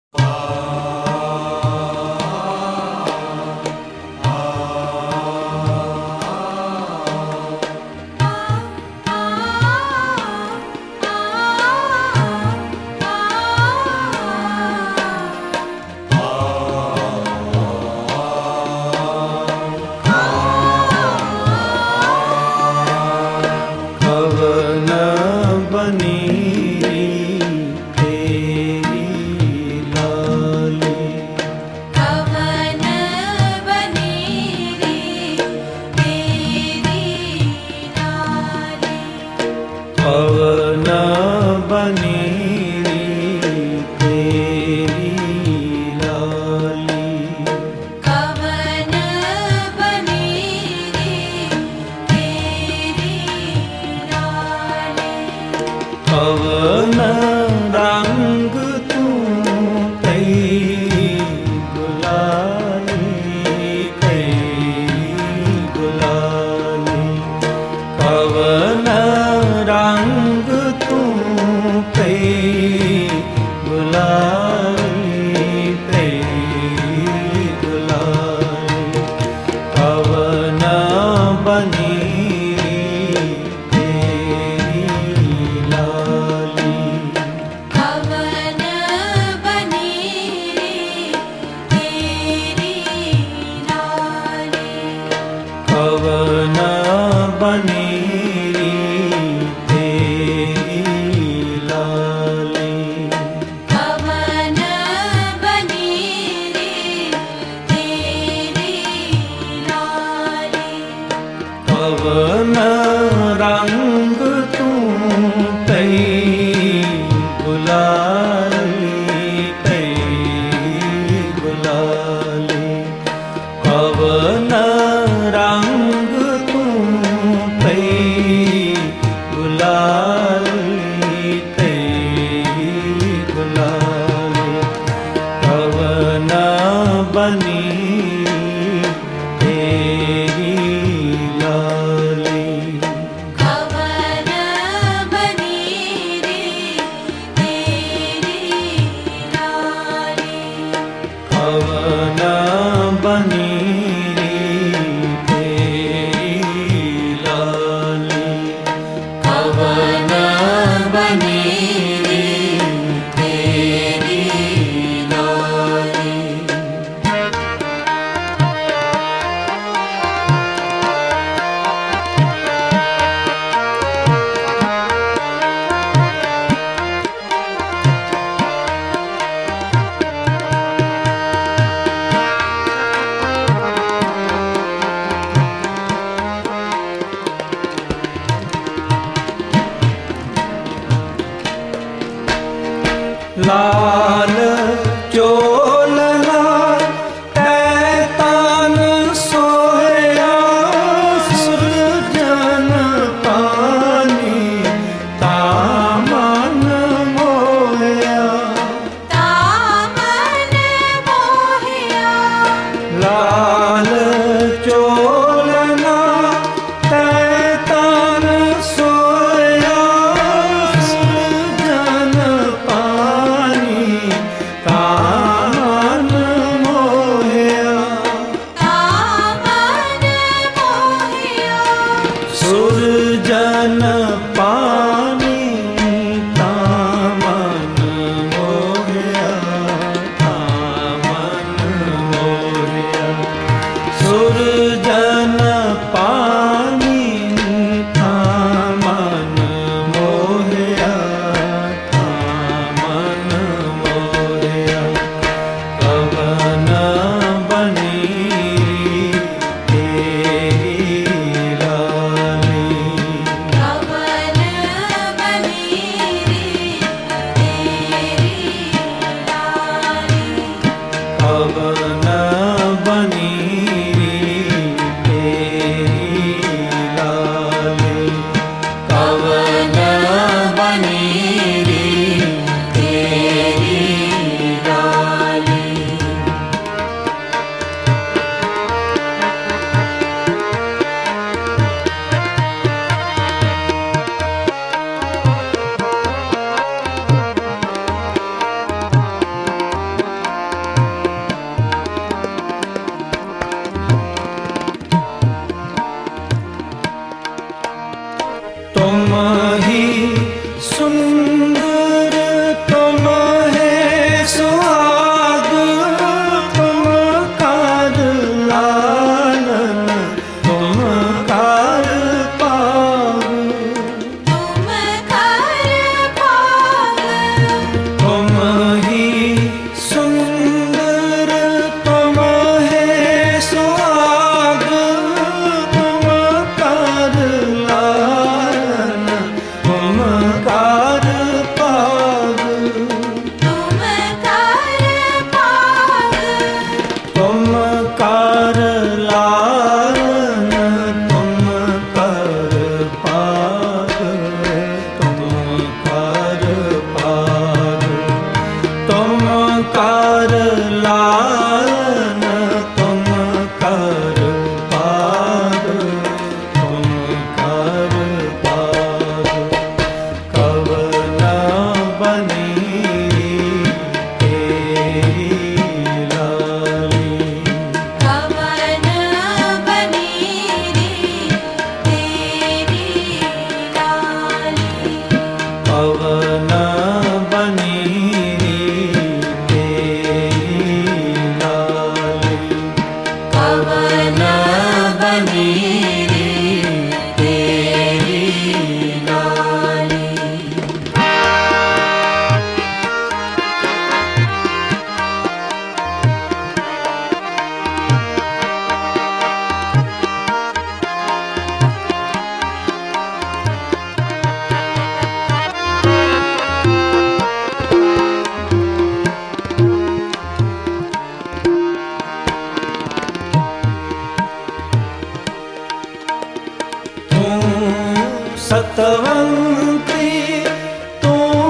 लाल चोलना तैतान सोया सुरजन पानी तामन मोया लाल चोलना तैतान सोया सुरजन पानी तामन कर लालन तुम कर पार, तुम कर पार। कवन बनी तेरी लाली, कवन बनी तेरी लाली, कवन बनी कवन बनी तेरी लाली। सतवंती तू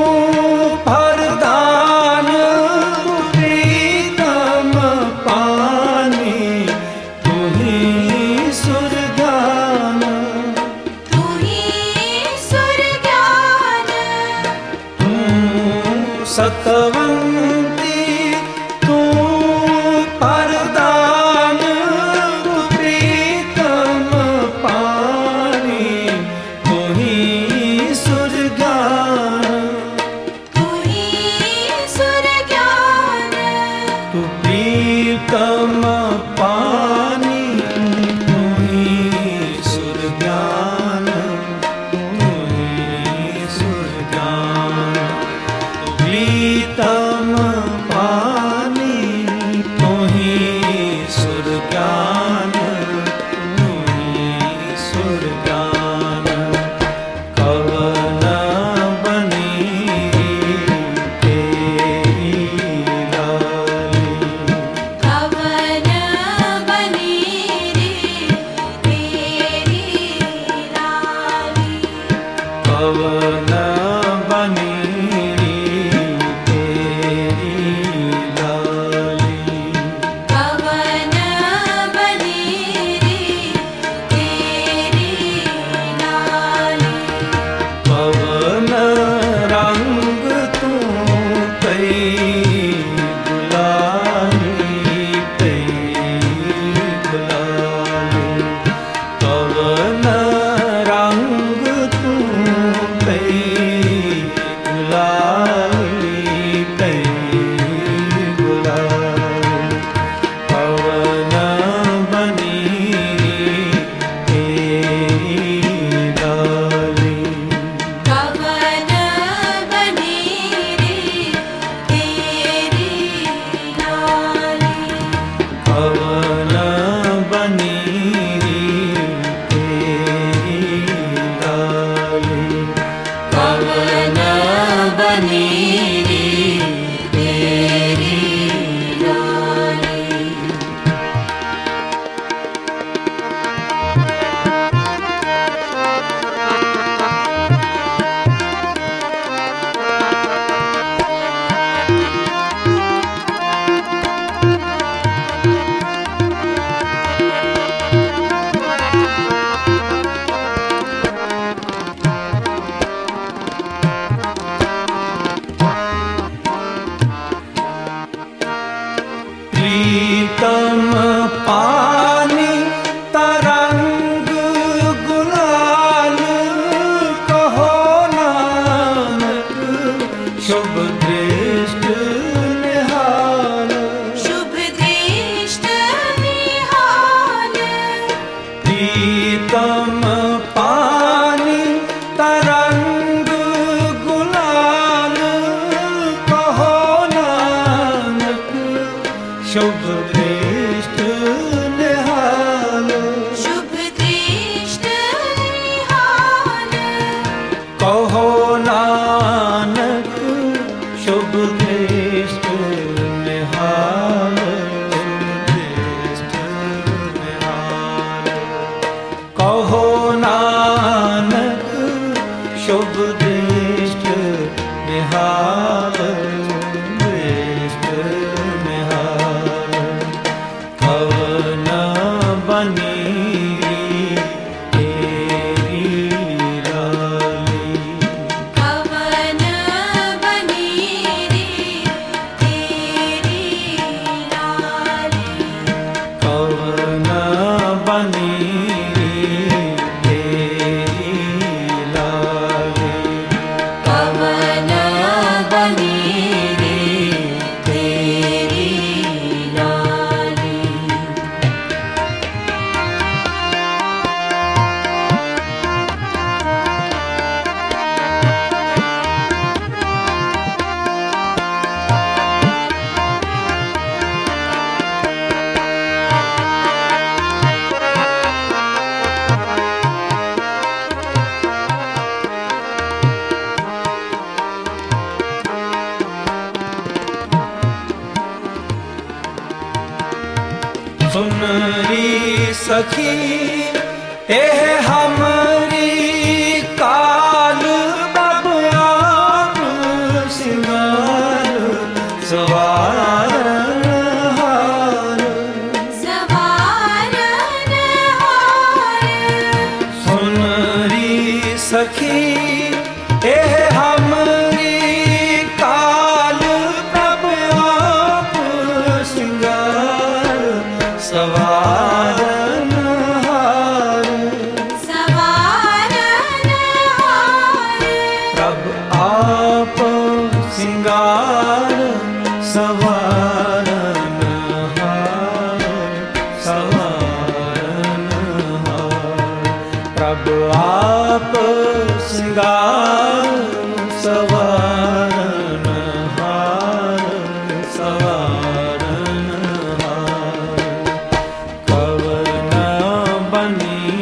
भरदान, तू प्रीतम पानी, तू ही सुरगान, तू ही सुरगान। तू सतवंती तू भरदान, तू प्रीतम पानी, तू ही सुरगान, तू ही सुरगान। तू प्रीतम पानी, तू ही सुरगान, तू ही सुरगान। तू प्रीतम पानी, तू ही सुरगान, तू ही सुरगान। कवन बनी तेरी लाली, कवन बनी तेरी लाली, कवन बनी तेरी लाली, कवन बनी तेरी लाली। पवन रंग तू कई गुलाली, कई गुलाली। पवन रंग तू कई गुलाली, कई गुलाली। पवन बनी तेरी लाली, कवन बनी तेरी लाली, कवन बनी तेरी लाली, कवन बनी तेरी लाली। प्रीतम पानी तरंग गुलाल, कहो नानक शुभ दृष्ट निहाल। शुभ दृष्ट निहाल, प्रीतम पानी तरंग गुलाल, कहो नानक शुभ दृष्ट निहाल। शुभ दृष्ट निहाल, कहो नानक शुभ दृष्ट निहाल, दृष्ट निहाल। कहो नानक शुभ दृष्ट निहाल, दृष्ट सुनरी सखी एह हमरी काल प्रभ आप सिंगार सवारन हार सवारन हार सुनरी सखी एह हमरी काल प्रभ आप सिंगार सवारन हार सवारन हार प्रभ आप सिंगार सवारन हार सवारन हार प्रभ आप सिंगार सवारन हार सवारन हार कवन बनी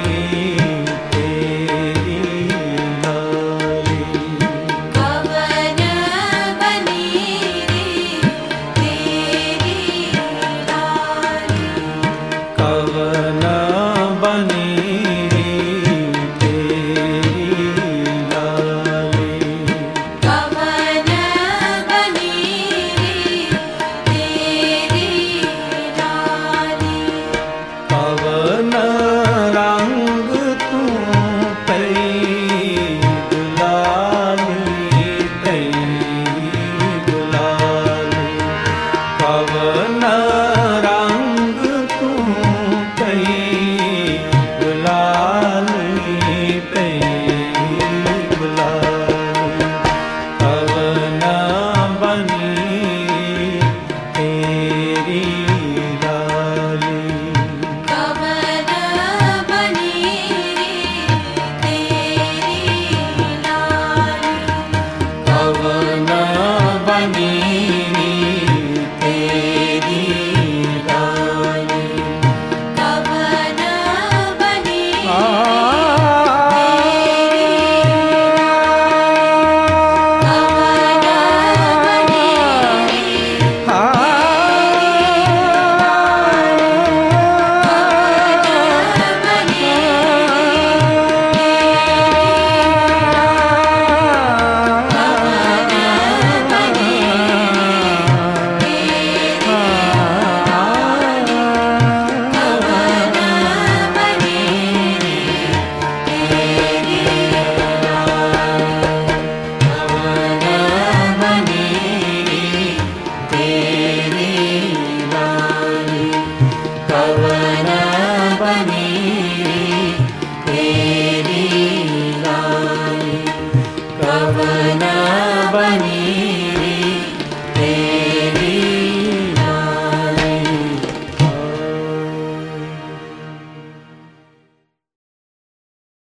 तेरी लाली कवन बनी रे तेरी लाली कवन बनी तेरी लाली कवन बनी रे तेरी लाली पवन रंग तू पई गुलाली पवन रंग तू पई गुलाली पवन बनी तेरी लाली कवन बनी रे तेरी लाली पवन बनी